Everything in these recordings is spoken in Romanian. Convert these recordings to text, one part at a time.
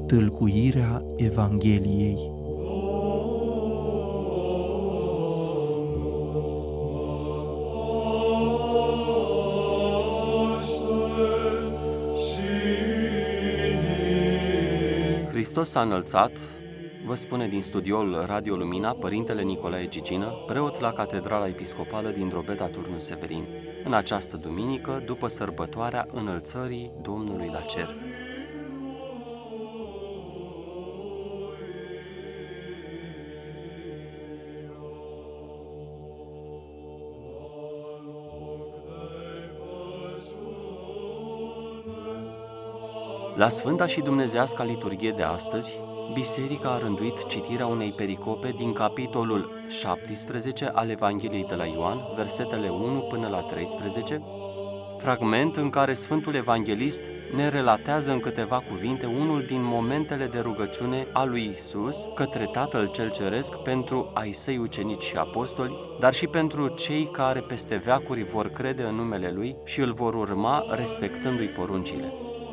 Tâlcuirea Evangheliei. Hristos s-a înălțat, vă spune din studioul Radio Lumina Părintele Nicolae Gigină, preot la Catedrala Episcopală din Drobeta Turnul Severin, în această duminică, după sărbătoarea înălțării Domnului la cer. La Sfânta și Dumnezeasca liturghie de astăzi, Biserica a rânduit citirea unei pericope din capitolul 17 al Evangheliei de la Ioan, versetele 1 până la 13, fragment în care Sfântul Evanghelist ne relatează în câteva cuvinte unul din momentele de rugăciune a lui Iisus către Tatăl Cel Ceresc pentru ai săi ucenici și apostoli, dar și pentru cei care peste veacuri vor crede în numele Lui și îl vor urma respectându-i poruncile.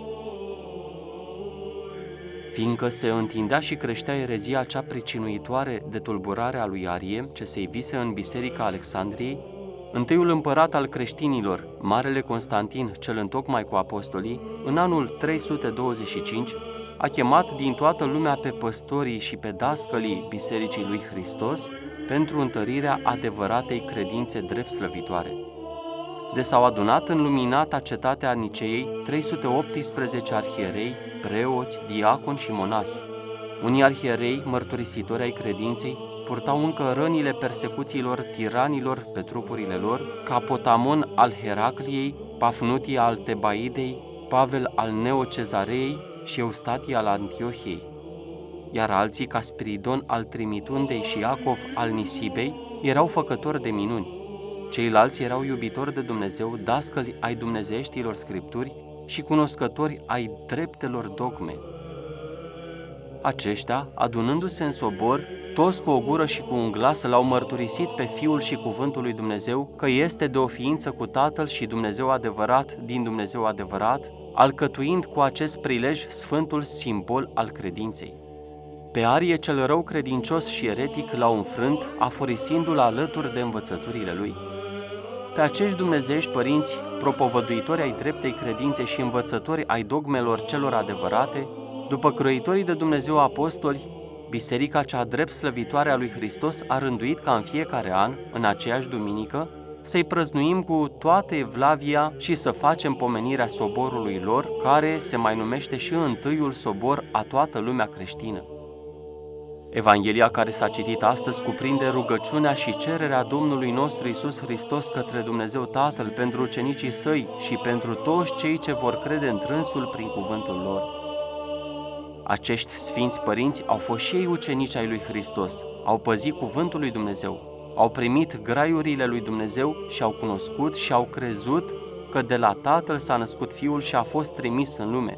Fiindcă se întindea și creștea erezia cea pricinuitoare de tulburare a lui Arie, ce se ivise în Biserica Alexandriei, întâiul împărat al creștinilor, Marele Constantin, cel întocmai cu apostolii, în anul 325, a chemat din toată lumea pe păstorii și pe dascălii Bisericii lui Hristos pentru întărirea adevăratei credințe drept slăvitoare. De s-au adunat în luminata cetatea Niceei 318 arhierei, preoți, diaconi și monahi. Unii arhierei, mărturisitori ai credinței, purtau încă rănile persecuțiilor tiranilor pe trupurile lor, ca Potamon al Heracliei, Pafnutie al Tebaidei, Pavel al Neocezareei și Eustatie al Antiohiei. Iar alții, ca Spiridon al Trimitundei și Iacov al Nisibei, erau făcători de minuni. Ceilalți erau iubitori de Dumnezeu, dascăli ai dumnezeieștilor scripturi și cunoscători ai dreptelor dogme. Aceștia, adunându-se în sobor, toți cu o gură și cu un glas l-au mărturisit pe Fiul și Cuvântul lui Dumnezeu că este de o ființă cu Tatăl și Dumnezeu adevărat din Dumnezeu adevărat, alcătuind cu acest prilej sfântul simbol al credinței. Pe Arie cel rău credincios și eretic l-au înfrânt, afurisindu-l alături de învățăturile lui. Pe acești dumnezeiești părinți, propovăduitori ai dreptei credințe și învățători ai dogmelor celor adevărate, după croitorii de Dumnezeu apostoli, Biserica cea drept slăvitoare a lui Hristos a rânduit ca în fiecare an, în aceeași duminică, să-i prăznuim cu toată evlavia și să facem pomenirea soborului lor, care se mai numește și întâiul sobor a toată lumea creștină. Evanghelia care s-a citit astăzi cuprinde rugăciunea și cererea Domnului nostru Iisus Hristos către Dumnezeu Tatăl pentru ucenicii săi și pentru toți cei ce vor crede întrânsul prin cuvântul lor. Acești sfinți părinți au fost și ei ucenici ai lui Hristos, au păzit cuvântul lui Dumnezeu, au primit graiurile lui Dumnezeu și au cunoscut și au crezut că de la Tatăl s-a născut Fiul și a fost trimis în lume.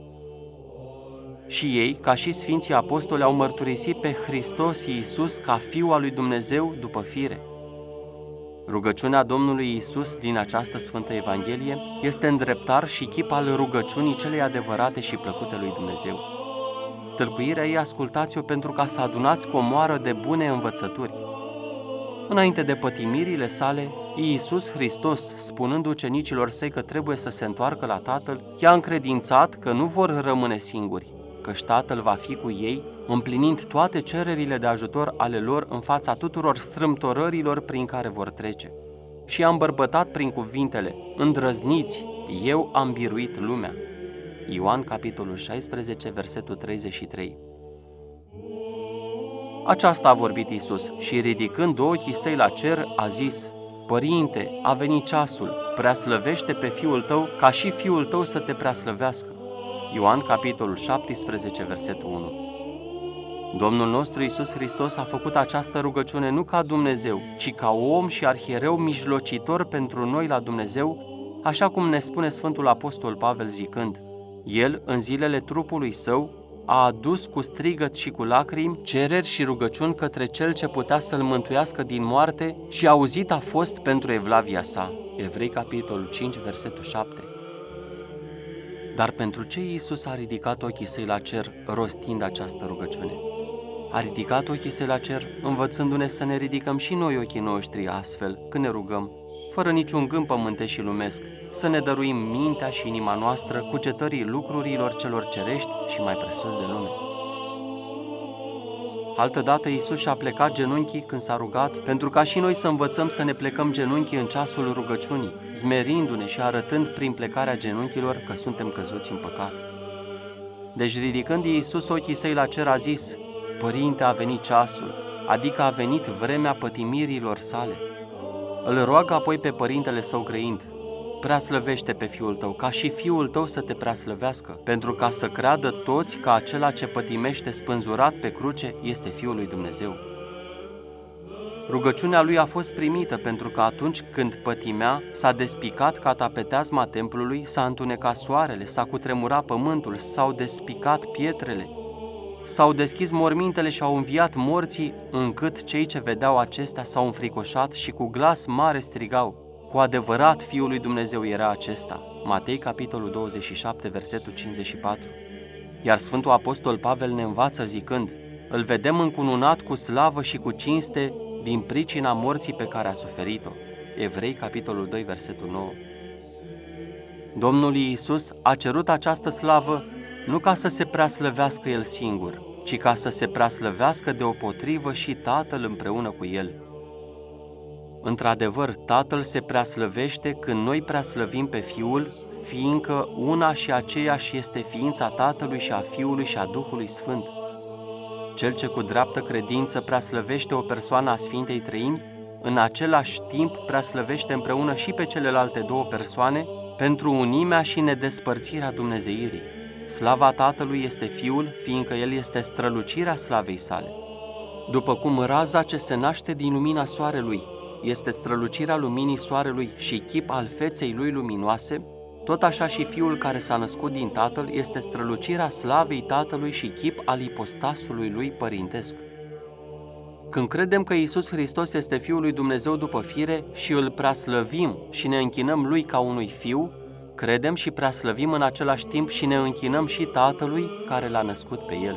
Și ei, ca și Sfinții Apostoli, au mărturisit pe Hristos Iisus ca Fiul al lui Dumnezeu după fire. Rugăciunea Domnului Iisus din această Sfântă Evanghelie este îndreptar și chip al rugăciunii celei adevărate și plăcute lui Dumnezeu. Tâlcuirea ei ascultați-o pentru ca să adunați comoară de bune învățături. Înainte de pătimirile sale, Iisus Hristos, spunând ucenicilor săi că trebuie să se întoarcă la Tatăl, i-a încredințat că nu vor rămâne singuri, căci Tatăl va fi cu ei, împlinind toate cererile de ajutor ale lor în fața tuturor strâmtorărilor prin care vor trece. Și i-a îmbărbătat prin cuvintele: îndrăzniți, eu am biruit lumea. Ioan, capitolul 16, versetul 33. Aceasta a vorbit Iisus și, ridicând ochii săi la cer, a zis: Părinte, a venit ceasul, preaslăvește pe Fiul tău, ca și Fiul tău să te preaslăvească. Ioan, capitolul 17, versetul 1. Domnul nostru Iisus Hristos a făcut această rugăciune nu ca Dumnezeu, ci ca om și arhiereu mijlocitor pentru noi la Dumnezeu, așa cum ne spune Sfântul Apostol Pavel zicând: El, în zilele trupului său, a adus cu strigăt și cu lacrimi cereri și rugăciuni către Cel ce putea să-l mântuiască din moarte și auzit a fost pentru evlavia sa. Evrei, capitolul 5, versetul 7. Dar pentru ce Iisus a ridicat ochii săi la cer rostind această rugăciune? A ridicat ochii săi la cer, învățându-ne să ne ridicăm și noi ochii noștri astfel, când ne rugăm, fără niciun gând pământesc și lumesc, să ne dăruim mintea și inima noastră cugetării lucrurilor celor cerești și mai presus de lume. Altădată Iisus și-a plecat genunchii când s-a rugat, pentru ca și noi să învățăm să ne plecăm genunchii în ceasul rugăciunii, zmerindu-ne și arătând prin plecarea genunchilor că suntem căzuți în păcat. Deci ridicând Iisus ochii săi la cer a zis: Părinte, a venit ceasul, adică a venit vremea pătimirilor sale. Îl roagă apoi pe părintele său grăind: Preaslăvește pe fiul tău, ca și fiul tău să te preaslăvească, pentru ca să creadă toți că acela ce pătimește spânzurat pe cruce este Fiul lui Dumnezeu. Rugăciunea lui a fost primită pentru că atunci când pătimea, s-a despicat catapeteazma templului, s-a întunecat soarele, s-a cutremurat pământul, s-au despicat pietrele, s-au deschis mormintele și au înviat morții, încât cei ce vedeau acestea s-au înfricoșat și cu glas mare strigau: Cu adevărat Fiul lui Dumnezeu era acesta. Matei, capitolul 27, versetul 54. Iar Sfântul Apostol Pavel ne învață zicând: Îl vedem încununat cu slavă și cu cinste din pricina morții pe care a suferit-o. Evrei, capitolul 2, versetul 9. Domnul Iisus a cerut această slavă nu ca să se preaslăvească El singur, ci ca să se preaslăvească deopotrivă și Tatăl împreună cu El. Într-adevăr, Tatăl se preaslăvește când noi preaslăvim pe Fiul, fiindcă una și aceeași este ființa Tatălui și a Fiului și a Duhului Sfânt. Cel ce cu dreaptă credință preaslăvește o persoană a Sfintei Treimi, în același timp preaslăvește împreună și pe celelalte două persoane pentru unimea și nedespărțirea dumnezeirii. Slava Tatălui este Fiul, fiindcă El este strălucirea slavei sale. După cum raza ce se naște din lumina soarelui este strălucirea luminii soarelui și chip al feței lui luminoase, tot așa și Fiul care s-a născut din Tatăl este strălucirea slavei Tatălui și chip al ipostasului lui părintesc. Când credem că Iisus Hristos este Fiul lui Dumnezeu după fire și îl preaslăvim și ne închinăm lui ca unui fiu, credem și preaslăvim în același timp și ne închinăm și Tatălui care l-a născut pe El.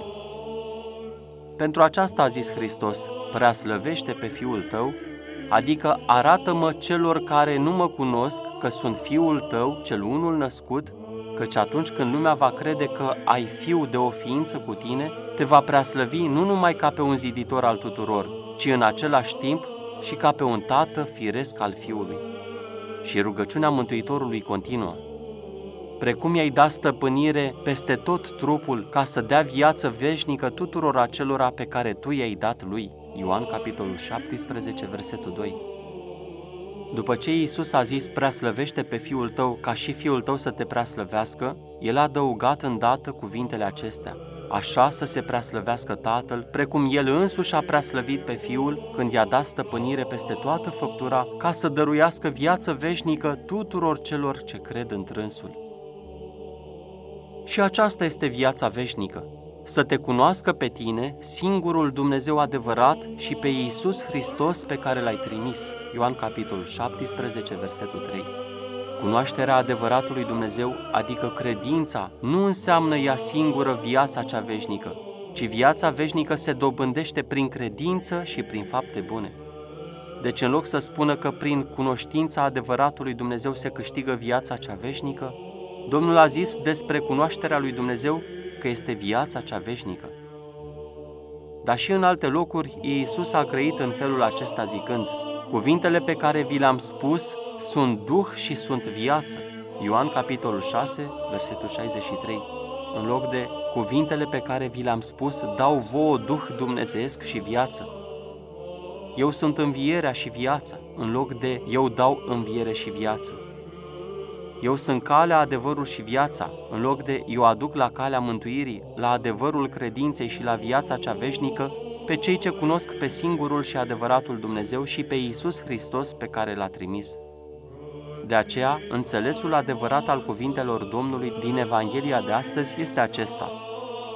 Pentru aceasta a zis Hristos: Preaslăvește pe Fiul tău, adică arată-mă celor care nu mă cunosc că sunt Fiul tău, cel unul născut, căci atunci când lumea va crede că ai Fiu de o ființă cu tine, te va preaslăvi nu numai ca pe un ziditor al tuturor, ci în același timp și ca pe un tată firesc al Fiului. Și rugăciunea Mântuitorului continuă: Precum i-ai dat stăpânire peste tot trupul ca să dea viață veșnică tuturor acelora pe care tu i-ai dat lui. Ioan, capitolul 17, versetul 2. După ce Iisus a zis: Preaslăvește pe Fiul tău, ca și Fiul tău să te preaslăvească, El a adăugat îndată cuvintele acestea: Așa să se preaslăvească Tatăl, precum El însuși a preaslăvit pe Fiul când i-a dat stăpânire peste toată făptura, ca să dăruiască viață veșnică tuturor celor ce cred întrânsul. Și aceasta este viața veșnică: să te cunoască pe tine, singurul Dumnezeu adevărat, și pe Iisus Hristos pe care L-ai trimis. Ioan, capitolul 17, versetul 3. Cunoașterea adevăratului Dumnezeu, adică credința, nu înseamnă ea singură viața cea veșnică, ci viața veșnică se dobândește prin credință și prin fapte bune. Deci în loc să spună că prin cunoștința adevăratului Dumnezeu se câștigă viața cea veșnică, Domnul a zis despre cunoașterea lui Dumnezeu că este viața cea veșnică. Dar și în alte locuri Iisus a grăit în felul acesta zicând: Cuvintele pe care vi le-am spus sunt duh și sunt viață. Ioan, capitolul 6, versetul 63. În loc de cuvintele pe care vi le-am spus dau vouă duh dumnezeiesc și viață. Eu sunt învierea și viața, în loc de eu dau înviere și viață. Eu sunt calea, adevărul și viața, în loc de eu aduc la calea mântuirii, la adevărul credinței și la viața cea veșnică pe cei ce cunosc pe singurul și adevăratul Dumnezeu și pe Iisus Hristos pe care L-a trimis. De aceea, înțelesul adevărat al cuvintelor Domnului din Evanghelia de astăzi este acesta: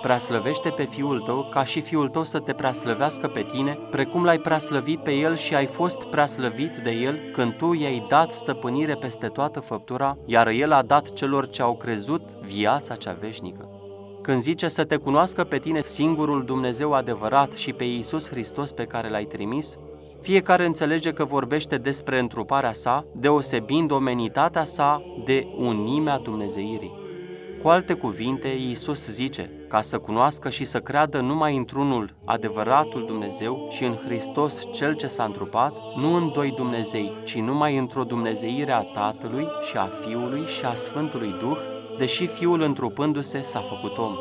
preaslăvește pe Fiul tău, ca și Fiul tău să te preaslăvească pe tine, precum l-ai preaslăvit pe El și ai fost preaslăvit de El, când tu i-ai dat stăpânire peste toată făptura, iar El a dat celor ce au crezut viața cea veșnică. Când zice să te cunoască pe tine singurul Dumnezeu adevărat și pe Iisus Hristos pe care l-ai trimis, fiecare înțelege că vorbește despre întruparea sa, deosebind omenitatea sa de unimea dumnezeirii. Cu alte cuvinte, Iisus zice, ca să cunoască și să creadă numai într-unul, adevăratul Dumnezeu, și în Hristos Cel ce s-a întrupat, nu în doi Dumnezei, ci numai într-o dumnezeire a Tatălui și a Fiului și a Sfântului Duh, deși Fiul întrupându-se s-a făcut om.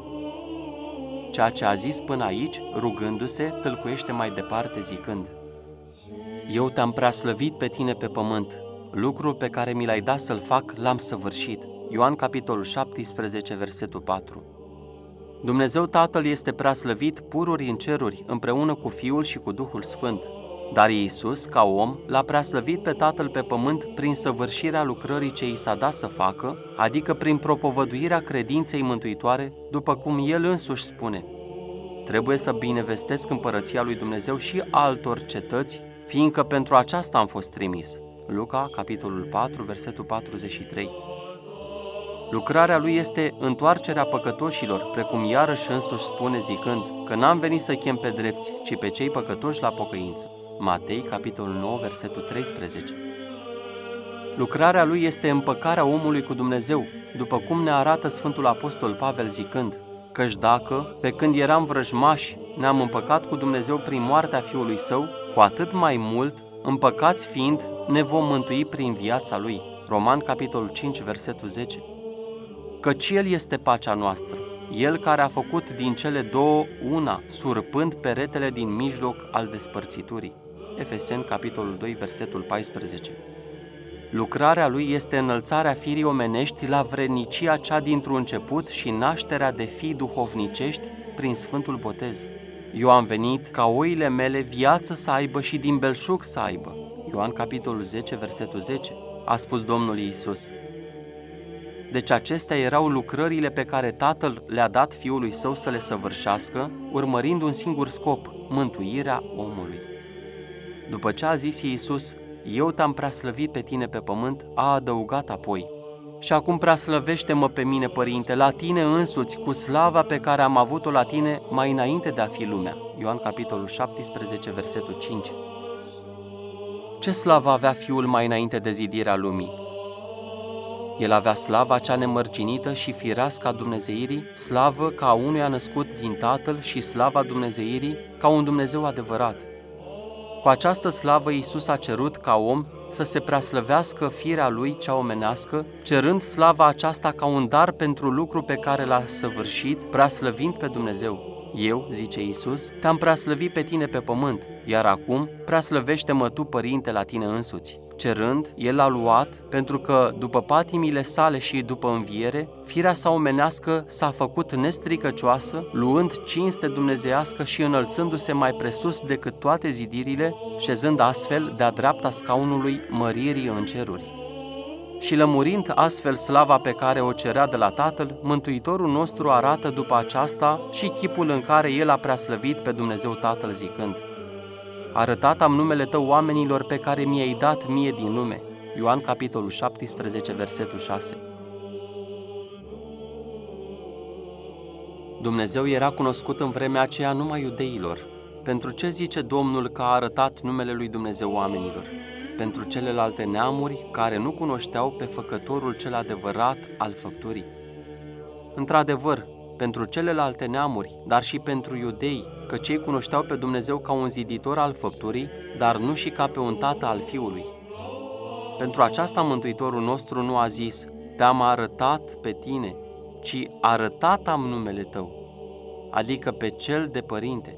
Ceea ce a zis până aici, rugându-se, tâlcuiește mai departe zicând: Eu te-am preaslăvit pe tine pe pământ, lucrul pe care mi l-ai dat să-l fac l-am săvârșit. Ioan capitolul 17, versetul 4. Dumnezeu Tatăl este preaslăvit pururi în ceruri, împreună cu Fiul și cu Duhul Sfânt. Dar Iisus, ca om, l-a preaslăvit pe Tatăl pe pământ prin săvârșirea lucrării ce i s-a dat să facă, adică prin propovăduirea credinței mântuitoare, după cum El însuși spune: Trebuie să binevestesc împărăția lui Dumnezeu și altor cetăți, fiindcă pentru aceasta am fost trimis. Luca, capitolul 4, versetul 43. Lucrarea Lui este întoarcerea păcătoșilor, precum iarăși însuși spune zicând că n-am venit să chem pe drepți, ci pe cei păcătoși la pocăință. Matei, capitolul 9, versetul 13. Lucrarea Lui este împăcarea omului cu Dumnezeu, după cum ne arată Sfântul Apostol Pavel zicând: Căci dacă, pe când eram vrăjmași, ne-am împăcat cu Dumnezeu prin moartea Fiului Său, cu atât mai mult, împăcați fiind, ne vom mântui prin viața Lui. Roman, capitolul 5, versetul 10. Căci El este pacea noastră, El care a făcut din cele două una, surpând peretele din mijloc al despărțiturii. Efeseni, capitolul 2, versetul 14. Lucrarea Lui este înălțarea firii omenești la vrednicia cea dintr-un început și nașterea de fii duhovnicești prin Sfântul Botez. Eu am venit ca oile mele viață să aibă și din belșug să aibă. Ioan, capitolul 10, versetul 10, a spus Domnul Iisus. Deci acestea erau lucrările pe care Tatăl le-a dat Fiului Său să le săvârșească, urmărind un singur scop, mântuirea omului. După ce a zis Iisus: Eu te-am preaslăvit pe tine pe pământ, a adăugat apoi: Și acum preaslăvește-mă pe mine, Părinte, la tine însuți, cu slava pe care am avut-o la tine mai înainte de a fi lumea. Ioan capitolul 17, versetul 5. Ce slavă avea Fiul mai înainte de zidirea lumii? El avea slava cea nemărginită și firească a dumnezeirii, slavă ca a unuia născut din Tatăl și slava dumnezeirii ca un Dumnezeu adevărat. Cu această slavă Iisus a cerut ca om să se preaslăvească firea Lui cea omenească, cerând slava aceasta ca un dar pentru lucru pe care l-a săvârșit, preaslăvind pe Dumnezeu. Eu, zice Iisus, te-am preaslăvit pe tine pe pământ, iar acum preaslăvește-mă tu, Părinte, la tine însuți. Cerând, El a luat, pentru că, după patimile sale și după înviere, firea sa omenească s-a făcut nestricăcioasă, luând cinste dumnezeiască și înălțându-se mai presus decât toate zidirile, șezând astfel de-a dreapta scaunului măririi în ceruri. Și lămurind astfel slava pe care o cerea de la Tatăl, Mântuitorul nostru arată după aceasta și chipul în care El a preaslăvit pe Dumnezeu Tatăl zicând: Arătat am numele Tău oamenilor pe care mi-ai dat mie din lume. Ioan capitolul 17, versetul 6. Dumnezeu era cunoscut în vremea aceea numai iudeilor. Pentru ce zice Domnul că a arătat numele lui Dumnezeu oamenilor? Pentru celelalte neamuri care nu cunoșteau pe Făcătorul cel adevărat al făpturii. Într-adevăr, pentru celelalte neamuri, dar și pentru iudei, că cei cunoșteau pe Dumnezeu ca un ziditor al făpturii, dar nu și ca pe un tată al Fiului. Pentru aceasta Mântuitorul nostru nu a zis: Te-am arătat pe tine, ci arătat am numele Tău, adică pe cel de Părinte.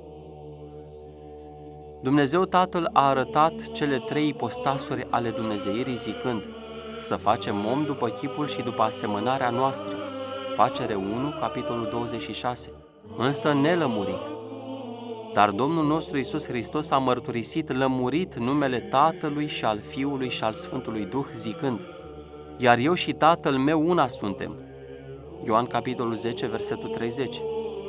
Dumnezeu Tatăl a arătat cele trei ipostasuri ale dumnezeirii zicând: Să facem om după chipul și după asemănarea noastră. Facere 1, capitolul 26, însă nelămurit. Dar Domnul nostru Iisus Hristos a mărturisit lămurit numele Tatălui și al Fiului și al Sfântului Duh zicând: Iar eu și Tatăl meu una suntem. Ioan capitolul 10, versetul 30.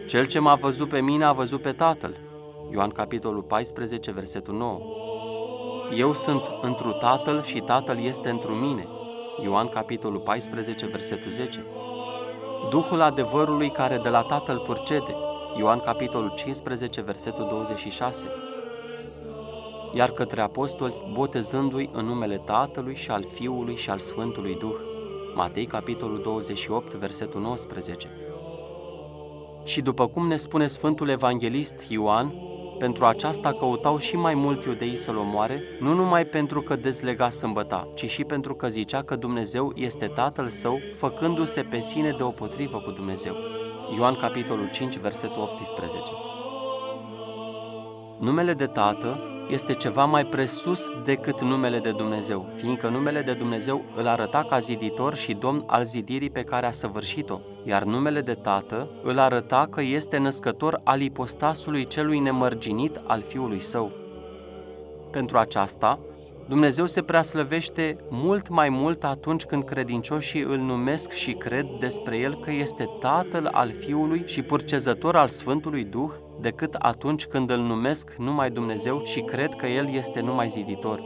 Cel ce m-a văzut pe mine a văzut pe Tatăl. Ioan capitolul 14, versetul 9. Eu sunt întru Tatăl și Tatăl este întru mine. Ioan capitolul 14, versetul 10. Duhul adevărului care de la Tatăl purcede. Ioan capitolul 15, versetul 26. Iar către apostoli, botezându-i în numele Tatălui și al Fiului și al Sfântului Duh. Matei capitolul 28, versetul 19. Și după cum ne spune Sfântul Evanghelist Ioan, pentru aceasta căutau și mai mult iudeii să-l omoare, nu numai pentru că dezlega sâmbăta, ci și pentru că zicea că Dumnezeu este Tatăl său, făcându-se pe sine deopotrivă cu Dumnezeu. Ioan capitolul 5, versetul 18. Numele de Tată este ceva mai presus decât numele de Dumnezeu, fiindcă numele de Dumnezeu îl arăta ca ziditor și domn al zidirii pe care a săvârșit-o, iar numele de Tată îl arăta că este născător al ipostasului celui nemărginit al Fiului Său. Pentru aceasta, Dumnezeu se preaslăvește mult mai mult atunci când credincioșii îl numesc și cred despre El că este Tatăl al Fiului și purcezător al Sfântului Duh, decât atunci când îl numesc numai Dumnezeu și cred că El este numai ziditor.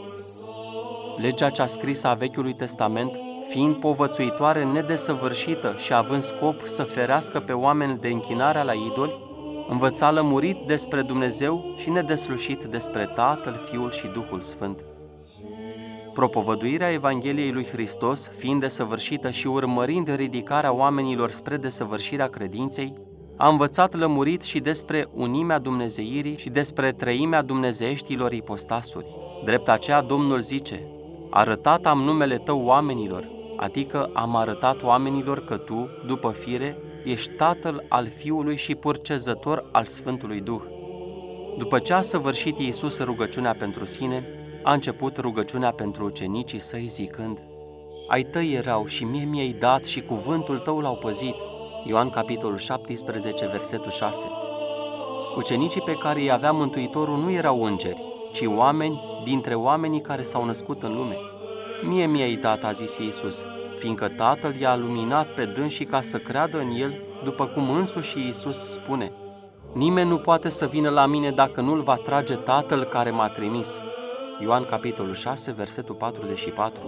Legea cea scrisă a Vechiului Testament, fiind povățuitoare nedesăvârșită și având scop să ferească pe oameni de închinarea la idoli, învăța lămurit despre Dumnezeu și nedeslușit despre Tatăl, Fiul și Duhul Sfânt. Propovăduirea Evangheliei lui Hristos, fiind desăvârșită și urmărind ridicarea oamenilor spre desăvârșirea credinței, a învățat lămurit și despre unimea dumnezeirii și despre treimea dumnezeieștilor ipostasuri. Drept aceea Domnul zice: arătat am numele tău oamenilor, adică am arătat oamenilor că tu, după fire, ești Tatăl al Fiului și purcezător al Sfântului Duh. După ce a săvârșit Iisus rugăciunea pentru sine, a început rugăciunea pentru ucenicii săi zicând: ai tăi erau și mie mi-ai dat și cuvântul tău l-au păzit. Ioan capitolul 17, versetul 6. Ucenicii pe care îi avea Mântuitorul nu erau îngeri, ci oameni dintre oamenii care s-au născut în lume. Mie mi-ai dat, a zis Iisus, fiindcă Tatăl i-a luminat pe dânsii ca să creadă în El, după cum însuși Iisus spune: nimeni nu poate să vină la mine dacă nu-l va trage Tatăl care m-a trimis. Ioan capitolul 6, versetul 44.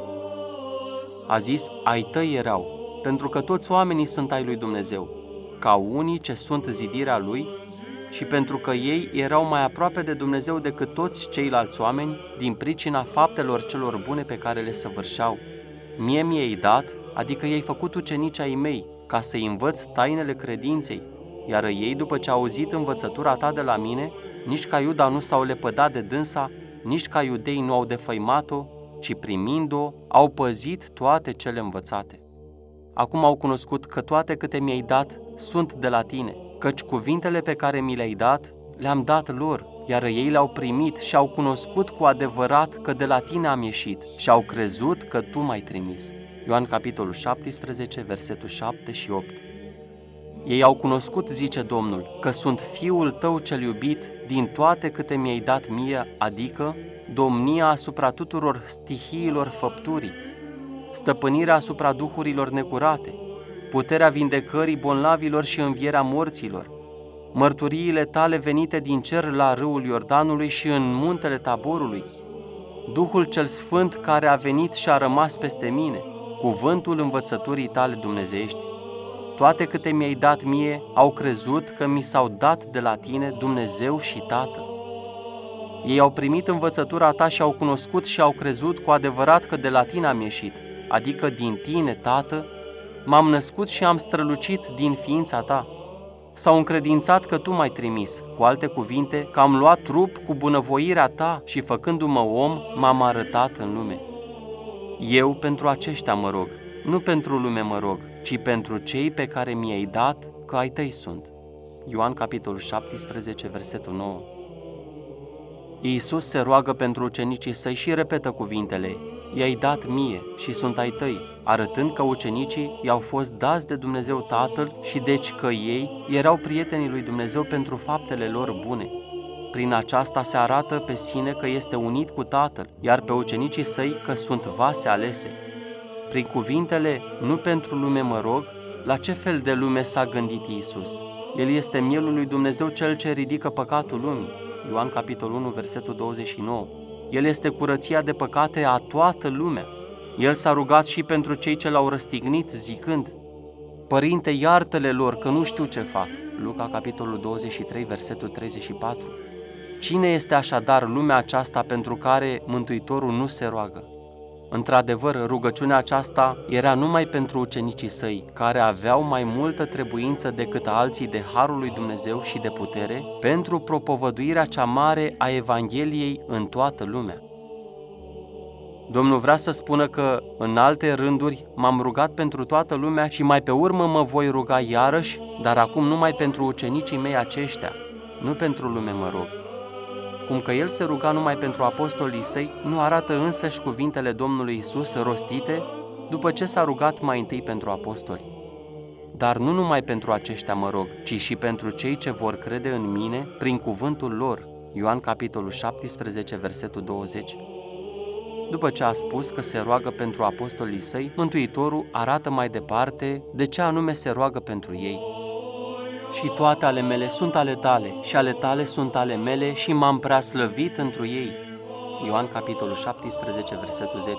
A zis: ai tăi erau, pentru că toți oamenii sunt ai lui Dumnezeu, ca unii ce sunt zidirea Lui, și pentru că ei erau mai aproape de Dumnezeu decât toți ceilalți oameni, din pricina faptelor celor bune pe care le săvârșeau. Mie mi-ai dat, adică i-ai făcut ucenici ai mei, ca să-i învăț tainele credinței, iar ei, după ce au auzit învățătura ta de la mine, nici ca Iuda nu s-au lepădat de dânsa, nici ca iudei nu au defăimat-o, ci primind-o, au păzit toate cele învățate. Acum au cunoscut că toate câte mi-ai dat sunt de la tine, căci cuvintele pe care mi le-ai dat, le-am dat lor, iar ei le-au primit și au cunoscut cu adevărat că de la tine am ieșit și au crezut că tu m-ai trimis. Ioan capitolul 17, versetul 7 și 8. Ei au cunoscut, zice Domnul, că sunt Fiul tău cel iubit din toate câte mi-ai dat mie, adică domnia asupra tuturor stihiilor făpturii, stăpânirea asupra duhurilor necurate, puterea vindecării bolnavilor și învierea morților, mărturiile tale venite din cer la râul Iordanului și în muntele Taborului, Duhul cel Sfânt care a venit și a rămas peste mine, cuvântul învățăturii tale dumnezeiești. Toate câte mi-ai dat mie au crezut că mi s-au dat de la tine Dumnezeu și Tată. Ei au primit învățătura ta și au cunoscut și au crezut cu adevărat că de la tine am ieșit, adică din tine, Tată, m-am născut și am strălucit din ființa ta. S-au încredințat că tu m-ai trimis, cu alte cuvinte, că am luat trup cu bunăvoirea ta și făcându-mă om, m-am arătat în lume. Eu pentru aceștia mă rog, nu pentru lume mă rog, ci pentru cei pe care mi-ai dat, că ai tăi sunt. Ioan capitolul 17, versetul 9. Iisus se roagă pentru ucenicii săi și repetă cuvintele: i-ai dat mie și sunt ai tăi, arătând că ucenicii i-au fost dați de Dumnezeu Tatăl și deci că ei erau prietenii lui Dumnezeu pentru faptele lor bune. Prin aceasta se arată pe sine că este unit cu Tatăl, iar pe ucenicii săi că sunt vase alese. Prin cuvintele, nu pentru lume mă rog, la ce fel de lume s-a gândit Iisus? El este mielul lui Dumnezeu, cel ce ridică păcatul lumii. Ioan capitolul 1, versetul 29. El este curăția de păcate a toată lumea. El s-a rugat și pentru cei ce l-au răstignit, zicând: Părinte, iartă-le lor, că nu știu ce fac. Luca capitolul 23, versetul 34. Cine este așadar lumea aceasta pentru care Mântuitorul nu se roagă? Într-adevăr, rugăciunea aceasta era numai pentru ucenicii săi, care aveau mai multă trebuință decât alții de harul lui Dumnezeu și de putere, pentru propovăduirea cea mare a Evangheliei în toată lumea. Domnul vrea să spună că, în alte rânduri, m-am rugat pentru toată lumea și mai pe urmă mă voi ruga iarăși, dar acum numai pentru ucenicii mei aceștia, nu pentru lume mă rog. Cum că el se ruga numai pentru apostolii săi, nu arată însăși cuvintele Domnului Iisus rostite după ce s-a rugat mai întâi pentru apostoli. Dar nu numai pentru aceștia mă rog, ci și pentru cei ce vor crede în mine prin cuvântul lor. Ioan capitolul 17, versetul 20. După ce a spus că se roagă pentru apostolii săi, Mântuitorul arată mai departe de ce anume se roagă pentru ei. Și toate ale mele sunt ale tale, și ale tale sunt ale mele, și m-am prea slăvit întru ei. Ioan capitolul 17, versetul 10.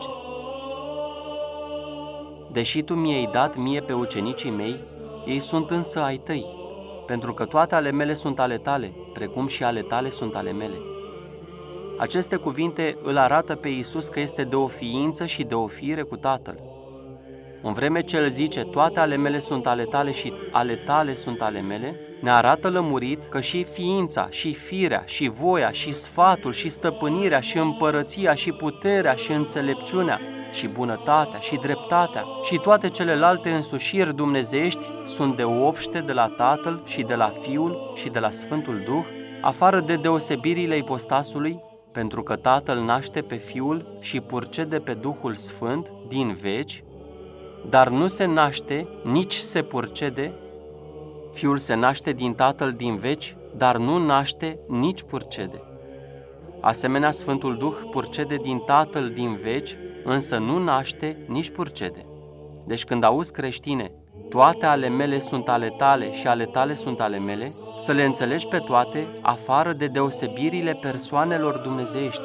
Deși tu mi-ai dat mie pe ucenicii mei, ei sunt însă ai tăi, pentru că toate ale mele sunt ale tale, precum și ale tale sunt ale mele. Aceste cuvinte îl arată pe Iisus că este de o ființă și de o fire cu Tatăl. În vreme ce el zice, toate ale mele sunt ale tale și ale tale sunt ale mele, ne arată lămurit că și ființa, și firea, și voia, și sfatul, și stăpânirea, și împărăția, și puterea, și înțelepciunea, și bunătatea, și dreptatea, și toate celelalte însușiri dumnezeiești sunt de obște de la Tatăl și de la Fiul și de la Sfântul Duh, afară de deosebirile ipostasului, pentru că Tatăl naște pe Fiul și purcede pe Duhul Sfânt din veci, dar nu se naște, nici se purcede. Fiul se naște din Tatăl din veci, dar nu naște, nici purcede. Asemenea, Sfântul Duh purcede din Tatăl din veci, însă nu naște, nici purcede. Deci când auzi, creștine, toate ale mele sunt ale tale și ale tale sunt ale mele, să le înțelegi pe toate, afară de deosebirile persoanelor dumnezeiești.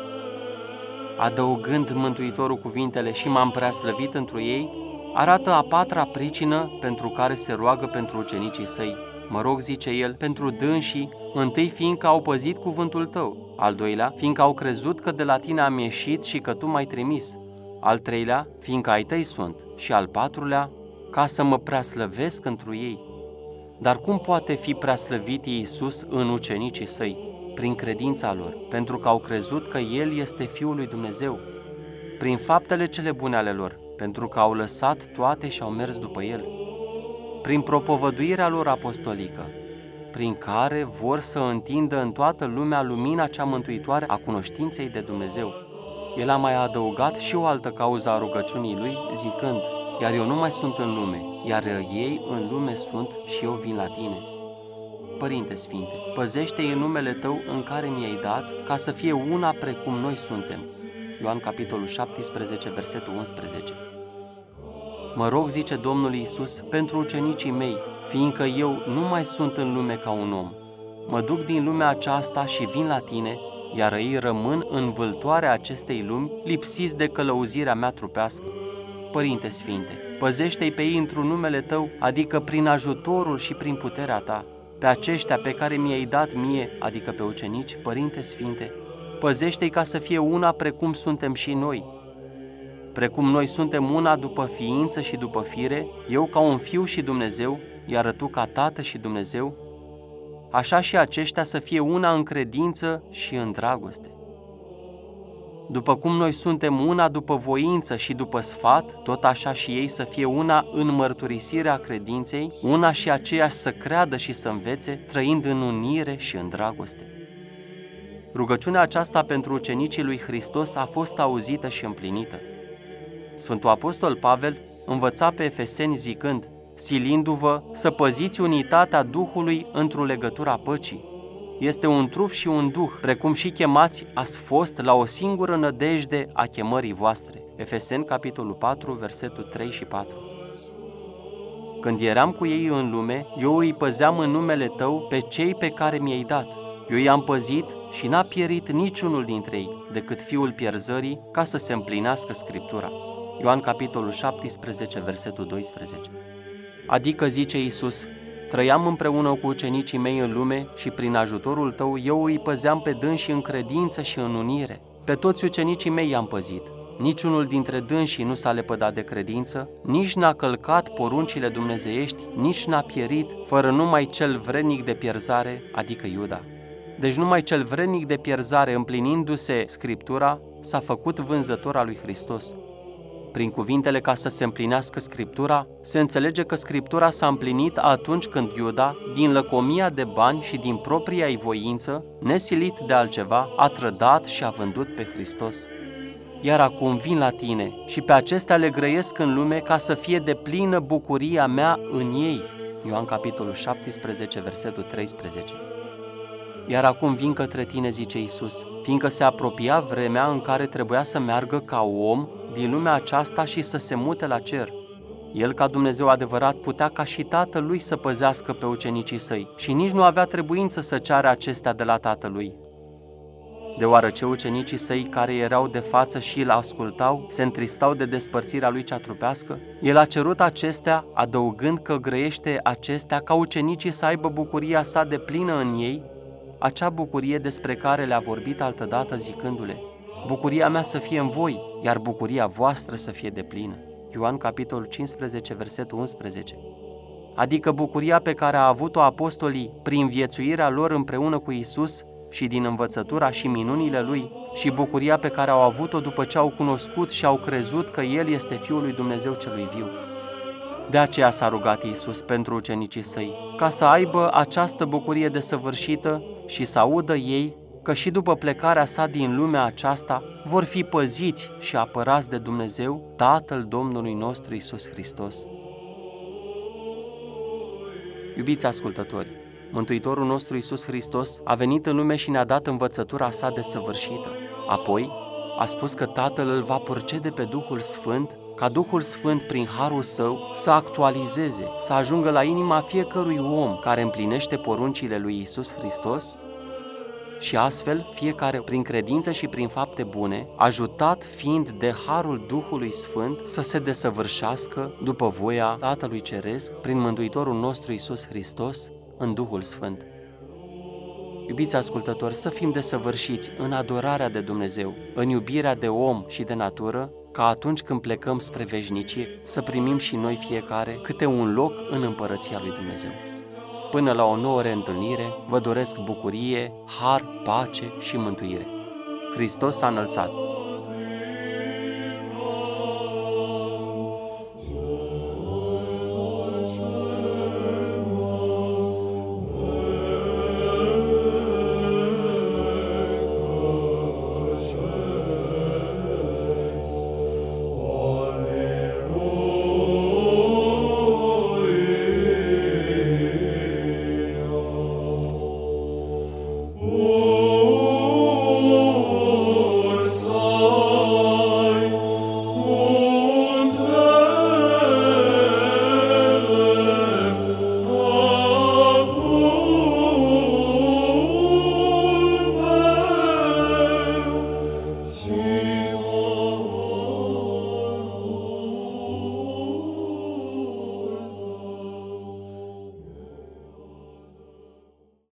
Adăugând Mântuitorul cuvintele și m-am prea slăvit întru ei, arată a patra pricină pentru care se roagă pentru ucenicii săi. Mă rog, zice el, pentru dânsii, întâi fiindcă au păzit cuvântul tău, al doilea, fiindcă au crezut că de la tine am ieșit și că tu m-ai trimis, al treilea, fiindcă ai tăi sunt, și al patrulea, ca să mă preaslăvesc întru ei. Dar cum poate fi preaslăvit Iisus în ucenicii săi? Prin credința lor, pentru că au crezut că El este Fiul lui Dumnezeu, prin faptele cele bune ale lor, pentru că au lăsat toate și au mers după El, prin propovăduirea lor apostolică, prin care vor să întindă în toată lumea lumina cea mântuitoare a cunoștinței de Dumnezeu. El a mai adăugat și o altă cauză a rugăciunii lui, zicând: iar eu nu mai sunt în lume, iar ei în lume sunt și eu vin la tine. Părinte Sfinte, păzește-i în numele Tău în care mi-ai dat, ca să fie una precum noi suntem. Ioan capitolul 17, versetul 11. Mă rog, zice Domnul Iisus, pentru ucenicii mei, fiindcă eu nu mai sunt în lume ca un om. Mă duc din lumea aceasta și vin la tine, iar ei rămân în vâltoarea acestei lumi, lipsiți de călăuzirea mea trupească. Părinte Sfinte, păzește-i pe ei într-un numele Tău, adică prin ajutorul și prin puterea Ta, pe aceștia pe care mi-ai dat mie, adică pe ucenici, Părinte Sfinte, păzește-i ca să fie una precum suntem și noi. Precum noi suntem una după ființă și după fire, eu ca un fiu și Dumnezeu, iar Tu ca Tată și Dumnezeu, așa și aceștia să fie una în credință și în dragoste. După cum noi suntem una după voință și după sfat, tot așa și ei să fie una în mărturisirea credinței, una și aceeași să creadă și să învețe, trăind în unire și în dragoste. Rugăciunea aceasta pentru ucenicii lui Hristos a fost auzită și împlinită. Sfântul Apostol Pavel învăța pe efeseni zicând: silindu-vă să păziți unitatea Duhului într-o legătură a păcii. Este un trup și un duh, precum și chemați ați fost la o singură nădejde a chemării voastre. Efeseni, capitolul 4, versetul 3 și 4. Când eram cu ei în lume, eu îi păzeam în numele Tău pe cei pe care mi-ai dat. Eu i-am păzit și n-a pierit niciunul dintre ei, decât fiul pierzării, ca să se împlinească Scriptura. Ioan capitolul 17, versetul 12. Adică, zice Iisus, trăiam împreună cu ucenicii mei în lume și prin ajutorul Tău eu îi păzeam pe dânsii în credință și în unire. Pe toți ucenicii mei i-am păzit. Niciunul dintre dânsii nu s-a lepădat de credință, nici n-a călcat poruncile dumnezeiești, nici n-a pierit, fără numai cel vrednic de pierzare, adică Iuda. Deci numai cel vrednic de pierzare, împlinindu-se Scriptura, s-a făcut vânzător al lui Hristos. Prin cuvintele ca să se împlinească Scriptura, se înțelege că Scriptura s-a împlinit atunci când Iuda, din lăcomia de bani și din propria-i voință, nesilit de altceva, a trădat și a vândut pe Hristos. Iar acum vin la tine și pe acestea le grăiesc în lume ca să fie deplină bucuria mea în ei. Ioan capitolul 17, versetul 13. Iar acum vin către tine, zice Iisus, fiindcă se apropia vremea în care trebuia să meargă ca om din lumea aceasta și să se mute la cer. El, ca Dumnezeu adevărat, putea ca și Tatălui să păzească pe ucenicii săi și nici nu avea trebuință să ceară acestea de la Tatălui. Deoarece ucenicii săi care erau de față și îl ascultau, se întristau de despărțirea lui cea trupească, el a cerut acestea, adăugând că grăiește acestea ca ucenicii să aibă bucuria sa deplină în ei, acea bucurie despre care le-a vorbit altădată zicându-le, bucuria mea să fie în voi, iar bucuria voastră să fie deplină. Ioan capitolul 15, versetul 11. Adică bucuria pe care a avut-o apostolii prin viețuirea lor împreună cu Iisus și din învățătura și minunile Lui și bucuria pe care au avut-o după ce au cunoscut și au crezut că El este Fiul lui Dumnezeu celui viu. De aceea s-a rugat Iisus pentru ucenicii săi, ca să aibă această bucurie desăvârșită și să audă ei că și după plecarea sa din lumea aceasta vor fi păziți și apărați de Dumnezeu, Tatăl Domnului nostru Iisus Hristos. Iubiți ascultători, Mântuitorul nostru Iisus Hristos a venit în lume și ne-a dat învățătura sa desăvârșită. Apoi a spus că Tatăl îl va purcede pe Duhul Sfânt, ca Duhul Sfânt prin harul său să actualizeze, să ajungă la inima fiecărui om care împlinește poruncile lui Iisus Hristos și astfel fiecare prin credință și prin fapte bune, ajutat fiind de harul Duhului Sfânt să se desăvârșească după voia Tatălui Ceresc prin Mântuitorul nostru Iisus Hristos în Duhul Sfânt. Iubiți ascultători, să fim desăvârșiți în adorarea de Dumnezeu, în iubirea de om și de natură, ca atunci când plecăm spre veșnicie, să primim și noi fiecare câte un loc în împărăția lui Dumnezeu. Până la o nouă reîntâlnire, vă doresc bucurie, har, pace și mântuire. Hristos s-a înălțat!